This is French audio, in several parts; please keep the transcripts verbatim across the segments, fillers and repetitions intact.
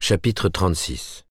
Chapitre trente-six.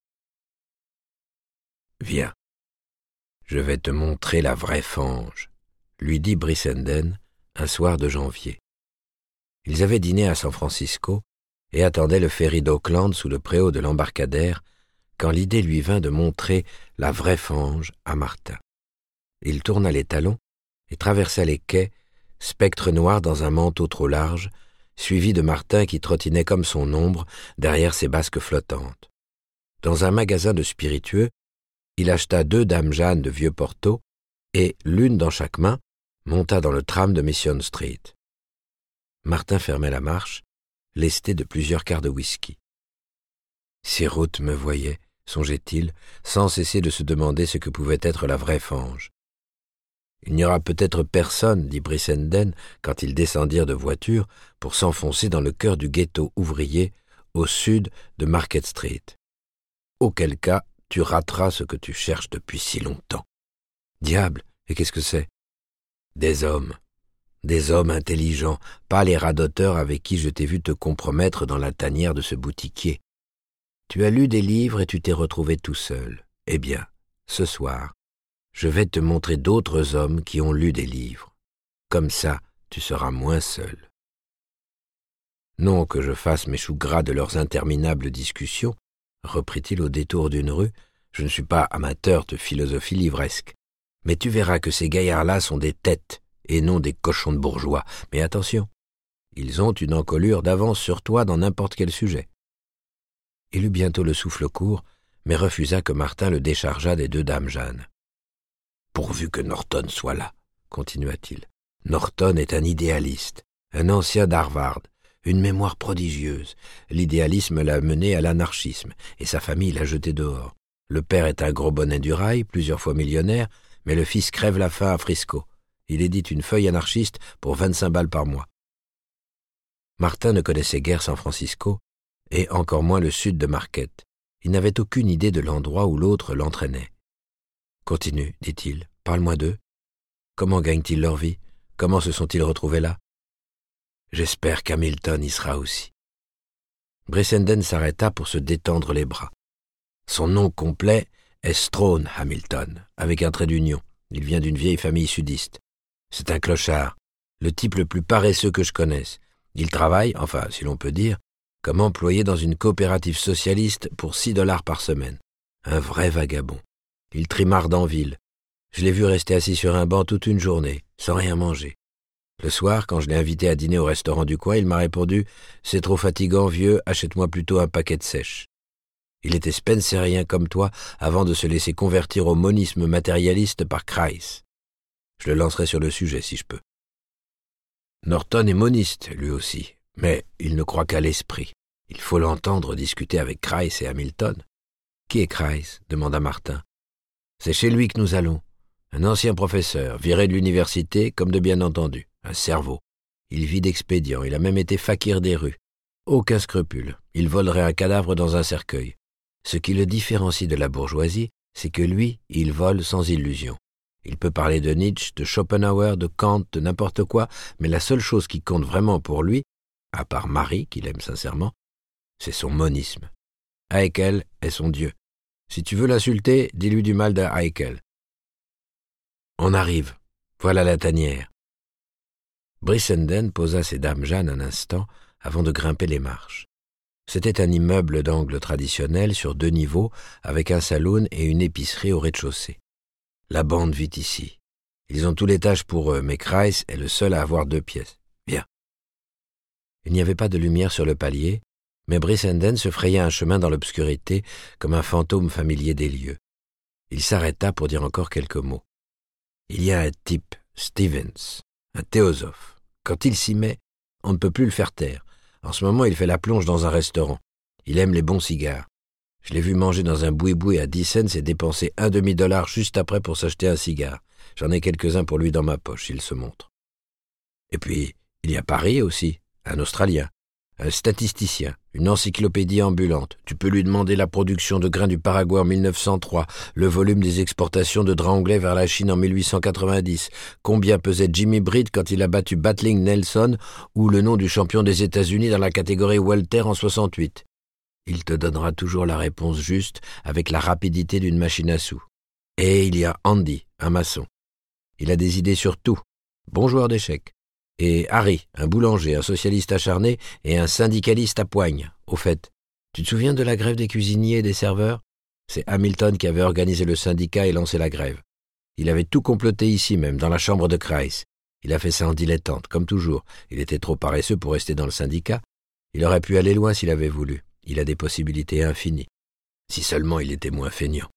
Viens, je vais te montrer la vraie fange, lui dit Brissenden un soir de janvier. Ils avaient dîné à San Francisco et attendaient le ferry d'Oakland sous le préau de l'embarcadère quand l'idée lui vint de montrer la vraie fange à Martin. Il tourna les talons et traversa les quais, spectre noir dans un manteau trop large, suivi de Martin qui trottinait comme son ombre derrière ses basques flottantes. Dans un magasin de spiritueux, il acheta deux dames Jeanne de vieux Porto et, l'une dans chaque main, monta dans le tram de Mission Street. Martin fermait la marche, lesté de plusieurs quarts de whisky. Ces routes me voyaient, songeait-il, sans cesser de se demander ce que pouvait être la vraie fange. « Il n'y aura peut-être personne, dit Brissenden, quand ils descendirent de voiture pour s'enfoncer dans le cœur du ghetto ouvrier, au sud de Market Street. Auquel cas, tu rateras ce que tu cherches depuis si longtemps. »« Diable, et qu'est-ce que c'est ?»« Des hommes. Des hommes intelligents, pas les radoteurs avec qui je t'ai vu te compromettre dans la tanière de ce boutiquier. Tu as lu des livres et tu t'es retrouvé tout seul. Eh bien, ce soir, je vais te montrer d'autres hommes qui ont lu des livres. Comme ça, tu seras moins seul. Non que je fasse mes choux gras de leurs interminables discussions, reprit-il au détour d'une rue, je ne suis pas amateur de philosophie livresque. Mais tu verras que ces gaillards-là sont des têtes et non des cochons de bourgeois. Mais attention, ils ont une encolure d'avance sur toi dans n'importe quel sujet. Il eut bientôt le souffle court, mais refusa que Martin le déchargeât des deux dames Jeanne. Pourvu que Norton soit là, continua-t-il. Norton est un idéaliste, un ancien d'Harvard, une mémoire prodigieuse. L'idéalisme l'a mené à l'anarchisme, et sa famille l'a jeté dehors. Le père est un gros bonnet du rail, plusieurs fois millionnaire, mais le fils crève la faim à Frisco. Il édite une feuille anarchiste pour vingt-cinq balles par mois. Martin ne connaissait guère San Francisco, et encore moins le sud de Market. Il n'avait aucune idée de l'endroit où l'autre l'entraînait. « Continue, dit-il, parle-moi d'eux. Comment gagnent-ils leur vie? Comment se sont-ils retrouvés là? J'espère qu'Hamilton y sera aussi. » Brissenden s'arrêta pour se détendre les bras. Son nom complet est Strone Hamilton, avec un trait d'union. Il vient d'une vieille famille sudiste. C'est un clochard, le type le plus paresseux que je connaisse. Il travaille, enfin, si l'on peut dire, comme employé dans une coopérative socialiste pour six dollars par semaine. Un vrai vagabond. Il trimarde en ville. Je l'ai vu rester assis sur un banc toute une journée, sans rien manger. Le soir, quand je l'ai invité à dîner au restaurant du coin, il m'a répondu « C'est trop fatigant, vieux, achète-moi plutôt un paquet de sèche. » Il était spencerien comme toi avant de se laisser convertir au monisme matérialiste par Kreis. Je le lancerai sur le sujet, si je peux. Norton est moniste, lui aussi, mais il ne croit qu'à l'esprit. Il faut l'entendre discuter avec Kreis et Hamilton. « Qui est Kreis ?» demanda Martin. « C'est chez lui que nous allons. Un ancien professeur, viré de l'université, comme de bien entendu. Un cerveau. Il vit d'expédients, il a même été fakir des rues. Aucun scrupule. Il volerait un cadavre dans un cercueil. Ce qui le différencie de la bourgeoisie, c'est que lui, il vole sans illusion. Il peut parler de Nietzsche, de Schopenhauer, de Kant, de n'importe quoi, mais la seule chose qui compte vraiment pour lui, à part Marie, qu'il aime sincèrement, c'est son monisme. Haeckel est son dieu. Si tu veux l'insulter, dis-lui du mal de Haeckel. On arrive. Voilà la tanière. Brissenden posa ses dames Jeanne un instant avant de grimper les marches. C'était un immeuble d'angle traditionnel sur deux niveaux avec un saloon et une épicerie au rez-de-chaussée. La bande vit ici. Ils ont tout l'étage pour eux, mais Kreis est le seul à avoir deux pièces. Viens. Il n'y avait pas de lumière sur le palier, mais Brissenden se frayait un chemin dans l'obscurité comme un fantôme familier des lieux. Il s'arrêta pour dire encore quelques mots. Il y a un type, Stevens, un théosophe. Quand il s'y met, on ne peut plus le faire taire. En ce moment, il fait la plonge dans un restaurant. Il aime les bons cigares. Je l'ai vu manger dans un boui-boui à dix cents et dépenser un demi-dollar juste après pour s'acheter un cigare. J'en ai quelques-uns pour lui dans ma poche, il se montre. Et puis, il y a Paris aussi, un Australien, un statisticien, une encyclopédie ambulante. Tu peux lui demander la production de grains du Paraguay en mille neuf cent trois, le volume des exportations de draps anglais vers la Chine en mille huit cent quatre-vingt-dix, combien pesait Jimmy Britt quand il a battu Battling Nelson, ou le nom du champion des États-Unis dans la catégorie welter en soixante-huit. Il te donnera toujours la réponse juste avec la rapidité d'une machine à sous. Et il y a Andy, un maçon. Il a des idées sur tout. Bon joueur d'échecs. Et Harry, un boulanger, un socialiste acharné et un syndicaliste à poigne. Au fait, tu te souviens de la grève des cuisiniers et des serveurs? C'est Hamilton qui avait organisé le syndicat et lancé la grève. Il avait tout comploté ici même, dans la chambre de Kreis. Il a fait ça en dilettante, comme toujours. Il était trop paresseux pour rester dans le syndicat. Il aurait pu aller loin s'il avait voulu. Il a des possibilités infinies. Si seulement il était moins feignant.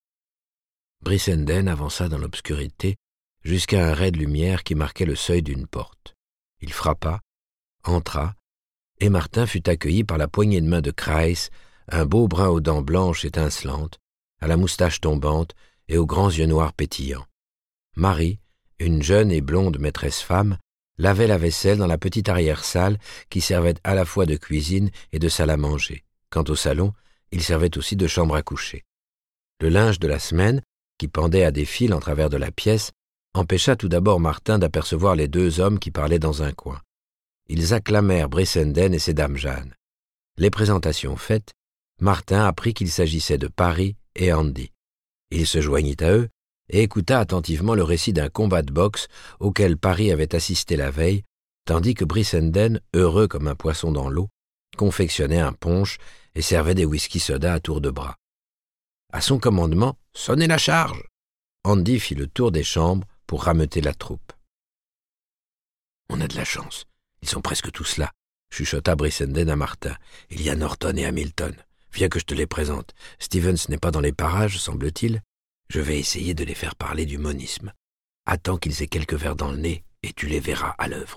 Brissenden avança dans l'obscurité jusqu'à un ray de lumière qui marquait le seuil d'une porte. Il frappa, entra, et Martin fut accueilli par la poignée de main de Kreis, un beau brun aux dents blanches étincelantes, à la moustache tombante et aux grands yeux noirs pétillants. Marie, une jeune et blonde maîtresse-femme, lavait la vaisselle dans la petite arrière-salle qui servait à la fois de cuisine et de salle à manger. Quant au salon, il servait aussi de chambre à coucher. Le linge de la semaine, qui pendait à des fils en travers de la pièce, empêcha tout d'abord Martin d'apercevoir les deux hommes qui parlaient dans un coin. Ils acclamèrent Brissenden et ses dames Jeanne. Les présentations faites, Martin apprit qu'il s'agissait de Paris et Andy. Il se joignit à eux et écouta attentivement le récit d'un combat de boxe auquel Paris avait assisté la veille, tandis que Brissenden, heureux comme un poisson dans l'eau, confectionnait un punch et servait des whisky-soda à tour de bras. À son commandement, « Sonnez la charge !» Andy fit le tour des chambres pour rameuter la troupe. « On a de la chance, ils sont presque tous là », chuchota Brissenden à Martin. « Il y a Norton et Hamilton. Viens que je te les présente. Stevens n'est pas dans les parages, semble-t-il. Je vais essayer de les faire parler du monisme. Attends qu'ils aient quelques verres dans le nez et tu les verras à l'œuvre. »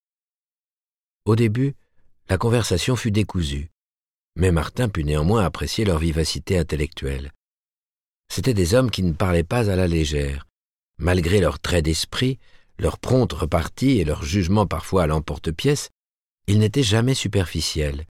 Au début, la conversation fut décousue, mais Martin put néanmoins apprécier leur vivacité intellectuelle. C'étaient des hommes qui ne parlaient pas à la légère. Malgré leur trait d'esprit, leur prompte repartie et leur jugement parfois à l'emporte-pièce, ils n'étaient jamais superficiels.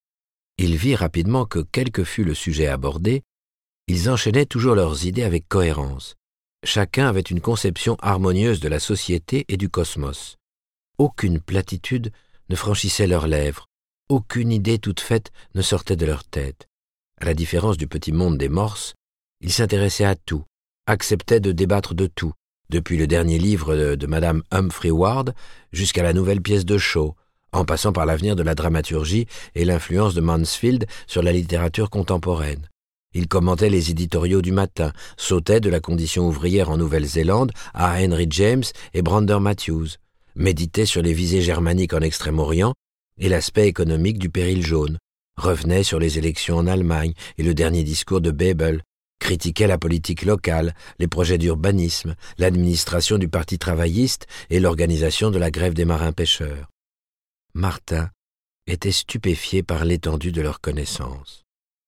Il vit rapidement que, quel que fût le sujet abordé, ils enchaînaient toujours leurs idées avec cohérence. Chacun avait une conception harmonieuse de la société et du cosmos. Aucune platitude ne franchissait leurs lèvres, aucune idée toute faite ne sortait de leur tête. À la différence du petit monde des morses, ils s'intéressaient à tout, acceptaient de débattre de tout, depuis le dernier livre de, de Madame Humphrey Ward jusqu'à la nouvelle pièce de Shaw, en passant par l'avenir de la dramaturgie et l'influence de Mansfield sur la littérature contemporaine. Ils commentaient les éditoriaux du matin, sautaient de la condition ouvrière en Nouvelle-Zélande à Henry James et Brander Matthews, méditaient sur les visées germaniques en Extrême-Orient et l'aspect économique du péril jaune, revenaient sur les élections en Allemagne et le dernier discours de Bebel, critiquaient la politique locale, les projets d'urbanisme, l'administration du Parti travailliste et l'organisation de la grève des marins-pêcheurs. Martin était stupéfié par l'étendue de leurs connaissances.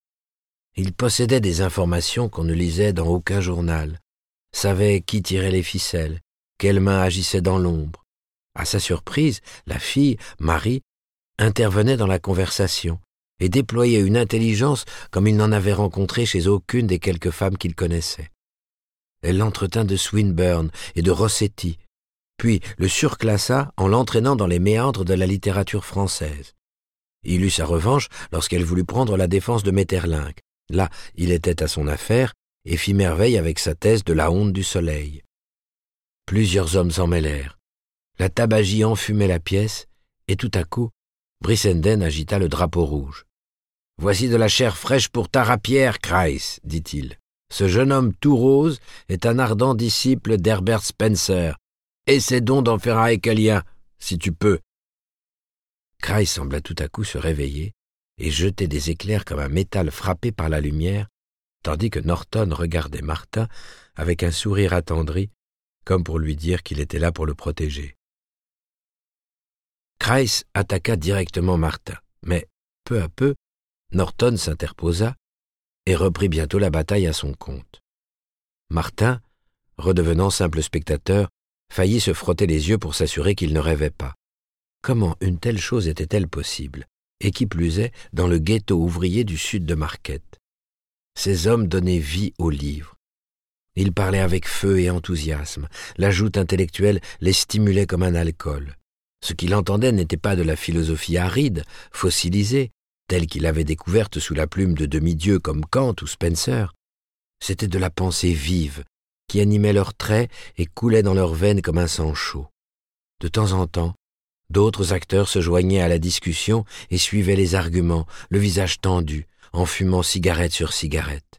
Il possédait des informations qu'on ne lisait dans aucun journal, savait qui tirait les ficelles, quelle main agissait dans l'ombre. À sa surprise, la fille, Marie, intervenait dans la conversation et déployait une intelligence comme il n'en avait rencontré chez aucune des quelques femmes qu'il connaissait. Elle l'entretint de Swinburne et de Rossetti, puis le surclassa en l'entraînant dans les méandres de la littérature française. Il eut sa revanche lorsqu'elle voulut prendre la défense de Maeterlinck. Là, il était à son affaire et fit merveille avec sa thèse de la honte du soleil. Plusieurs hommes s'en mêlèrent. La tabagie enfumait la pièce et tout à coup, Brissenden agita le drapeau rouge. « Voici de la chair fraîche pour ta rapière, Kreis, dit-il. Ce jeune homme tout rose est un ardent disciple d'Herbert Spencer. Essaie donc d'en faire un Haeckelien, si tu peux. » Kreis sembla tout à coup se réveiller et jeter des éclairs comme un métal frappé par la lumière, tandis que Norton regardait Martin avec un sourire attendri, comme pour lui dire qu'il était là pour le protéger. Kreis attaqua directement Martin, mais peu à peu, Norton s'interposa et reprit bientôt la bataille à son compte. Martin, redevenant simple spectateur, faillit se frotter les yeux pour s'assurer qu'il ne rêvait pas. Comment une telle chose était-elle possible, et qui plus est dans le ghetto ouvrier du sud de Marquette? Ces hommes donnaient vie au livre. Ils parlaient avec feu et enthousiasme, la joute intellectuelle les stimulait comme un alcool. Ce qu'il entendait n'était pas de la philosophie aride, fossilisée, telle qu'il avait découverte sous la plume de demi-dieux comme Kant ou Spencer. C'était de la pensée vive, qui animait leurs traits et coulait dans leurs veines comme un sang chaud. De temps en temps, d'autres acteurs se joignaient à la discussion et suivaient les arguments, le visage tendu, en fumant cigarette sur cigarette.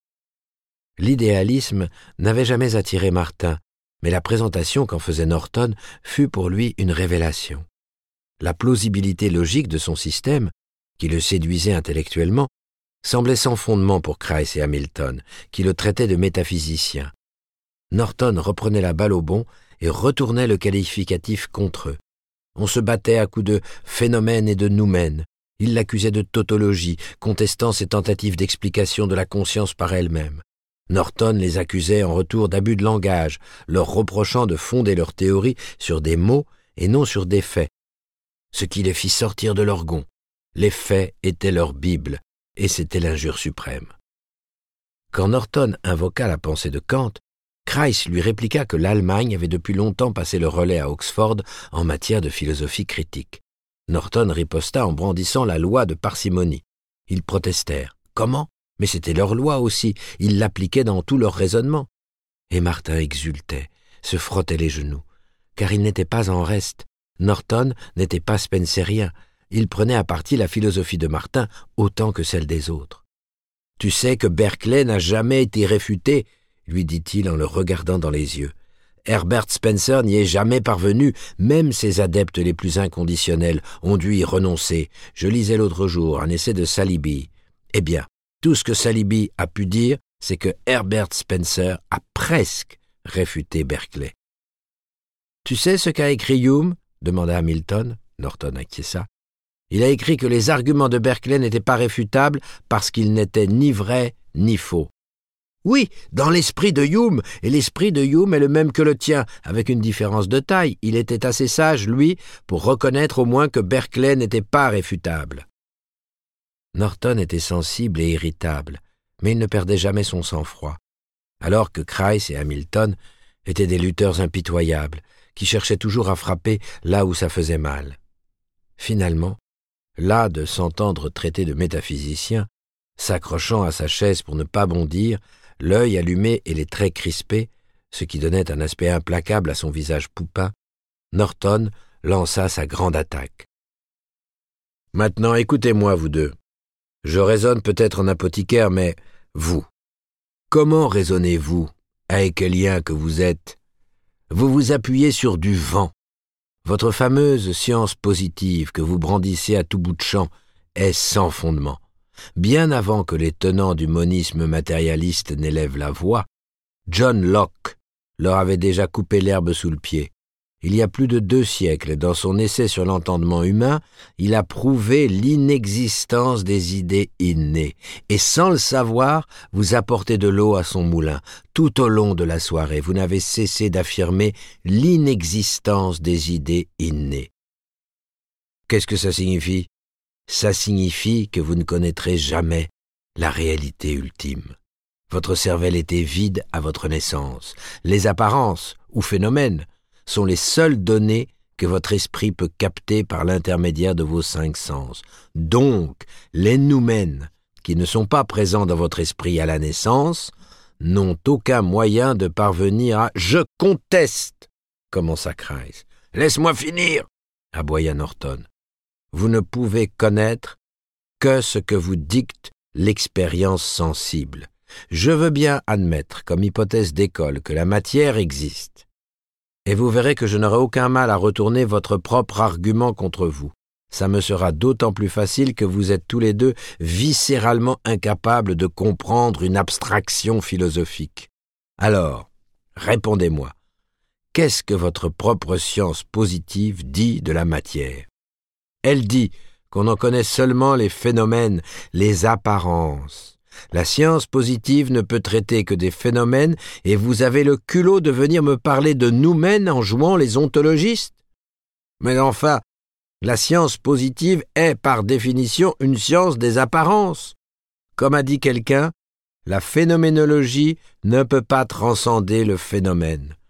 L'idéalisme n'avait jamais attiré Martin, mais la présentation qu'en faisait Norton fut pour lui une révélation. La plausibilité logique de son système, qui le séduisait intellectuellement, semblait sans fondement pour Christ et Hamilton, qui le traitaient de métaphysicien. Norton reprenait la balle au bond et retournait le qualificatif contre eux. On se battait à coups de phénomène et de noumène. Il l'accusait de tautologie, contestant ses tentatives d'explication de la conscience par elle-même. Norton les accusait en retour d'abus de langage, leur reprochant de fonder leur théorie sur des mots et non sur des faits, ce qui les fit sortir de leur gonds. Les faits étaient leur Bible, et c'était l'injure suprême. Quand Norton invoqua la pensée de Kant, Christ lui répliqua que l'Allemagne avait depuis longtemps passé le relais à Oxford en matière de philosophie critique. Norton riposta en brandissant la loi de parcimonie. Ils protestèrent. Comment ? Mais c'était leur loi aussi, ils l'appliquaient dans tout leur raisonnement. Et Martin exultait, se frottait les genoux, car il n'était pas en reste. Norton n'était pas spencerien, il prenait à partie la philosophie de Martin autant que celle des autres. « Tu sais que Berkeley n'a jamais été réfuté, » lui dit-il en le regardant dans les yeux. « Herbert Spencer n'y est jamais parvenu, même ses adeptes les plus inconditionnels ont dû y renoncer. Je lisais l'autre jour un essai de Saliby. Eh bien, tout ce que Saliby a pu dire, c'est que Herbert Spencer a presque réfuté Berkeley. « Tu sais ce qu'a écrit Hume ?» demanda Hamilton. Norton acquiesça. « Il a écrit que les arguments de Berkeley n'étaient pas réfutables parce qu'ils n'étaient ni vrais ni faux. »« Oui, dans l'esprit de Hume, et l'esprit de Hume est le même que le tien, avec une différence de taille. Il était assez sage, lui, pour reconnaître au moins que Berkeley n'était pas réfutable. » Norton était sensible et irritable, mais il ne perdait jamais son sang-froid, alors que Christ et Hamilton étaient des lutteurs impitoyables, qui cherchaient toujours à frapper là où ça faisait mal. Finalement, las de s'entendre traiter de métaphysicien, s'accrochant à sa chaise pour ne pas bondir, l'œil allumé et les traits crispés, ce qui donnait un aspect implacable à son visage poupin, Norton lança sa grande attaque. « Maintenant, écoutez-moi, vous deux. Je raisonne peut-être en apothicaire, mais vous, comment raisonnez-vous, haeckelien que vous êtes ? Vous vous appuyez sur du vent. Votre fameuse science positive que vous brandissez à tout bout de champ est sans fondement. Bien avant que les tenants du monisme matérialiste n'élèvent la voix, John Locke leur avait déjà coupé l'herbe sous le pied. Il y a plus de deux siècles, dans son essai sur l'entendement humain, il a prouvé l'inexistence des idées innées, et sans le savoir, vous apportez de l'eau à son moulin. Tout au long de la soirée, vous n'avez cessé d'affirmer l'inexistence des idées innées. Qu'est-ce que ça signifie ? Ça signifie que vous ne connaîtrez jamais la réalité ultime. Votre cervelle était vide à votre naissance. Les apparences, ou phénomènes, sont les seules données que votre esprit peut capter par l'intermédiaire de vos cinq sens. Donc, les noumènes, qui ne sont pas présents dans votre esprit à la naissance, n'ont aucun moyen de parvenir à « Je conteste !» commença Christ. « Laisse-moi finir !» aboya Norton. « Vous ne pouvez connaître que ce que vous dicte l'expérience sensible. Je veux bien admettre, comme hypothèse d'école, que la matière existe. Et vous verrez que je n'aurai aucun mal à retourner votre propre argument contre vous. Ça me sera d'autant plus facile que vous êtes tous les deux viscéralement incapables de comprendre une abstraction philosophique. Alors, répondez-moi, qu'est-ce que votre propre science positive dit de la matière ? Elle dit qu'on en connaît seulement les phénomènes, les apparences. La science positive ne peut traiter que des phénomènes et vous avez le culot de venir me parler de noumènes en jouant les ontologistes ? Mais enfin, la science positive est par définition une science des apparences. Comme a dit quelqu'un, la phénoménologie ne peut pas transcender le phénomène.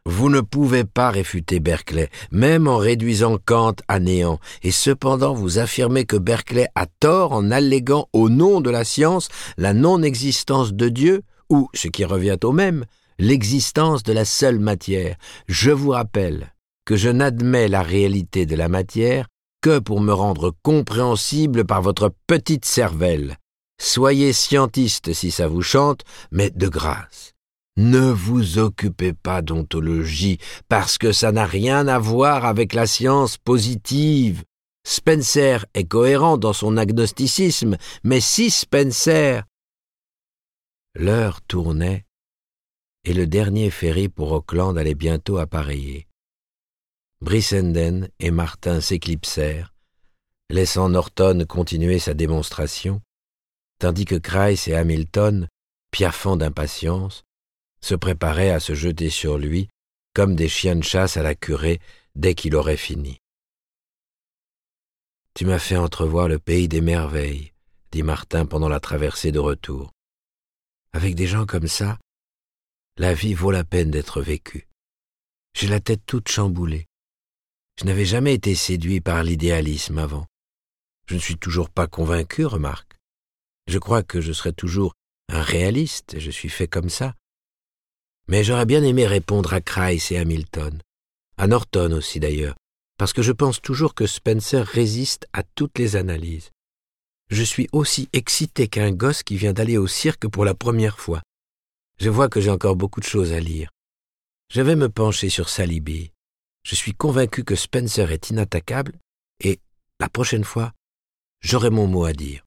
Vous ne pouvez pas réfuter Berkeley, même en réduisant Kant à néant, et cependant vous affirmez que Berkeley a tort en alléguant au nom de la science la non-existence de Dieu, ou, ce qui revient au même, l'existence de la seule matière. Je vous rappelle que je n'admets la réalité de la matière que pour me rendre compréhensible par votre petite cervelle. Soyez scientiste si ça vous chante, mais de grâce. Ne vous occupez pas d'ontologie, parce que ça n'a rien à voir avec la science positive. Spencer est cohérent dans son agnosticisme, mais si Spencer... L'heure tournait, et le dernier ferry pour Auckland allait bientôt appareiller. Brissenden et Martin s'éclipsèrent, laissant Norton continuer sa démonstration, tandis que Grice et Hamilton, piaffant d'impatience, se préparaient à se jeter sur lui comme des chiens de chasse à la curée dès qu'il aurait fini. « Tu m'as fait entrevoir le pays des merveilles, » dit Martin pendant la traversée de retour. « Avec des gens comme ça, la vie vaut la peine d'être vécue. J'ai la tête toute chamboulée. Je n'avais jamais été séduit par l'idéalisme avant. Je ne suis toujours pas convaincu, remarque. Je crois que je serai toujours un réaliste, je suis fait comme ça. Mais j'aurais bien aimé répondre à Grice et Hamilton, à Norton aussi d'ailleurs, parce que je pense toujours que Spencer résiste à toutes les analyses. Je suis aussi excité qu'un gosse qui vient d'aller au cirque pour la première fois. Je vois que j'ai encore beaucoup de choses à lire. Je vais me pencher sur Salibi. Je suis convaincu que Spencer est inattaquable et, la prochaine fois, j'aurai mon mot à dire.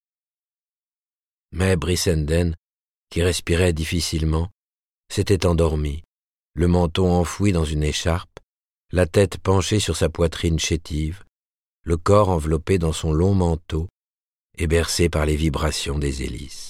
Mais Brissenden, qui respirait difficilement, s'était endormi, le menton enfoui dans une écharpe, la tête penchée sur sa poitrine chétive, le corps enveloppé dans son long manteau et bercé par les vibrations des hélices.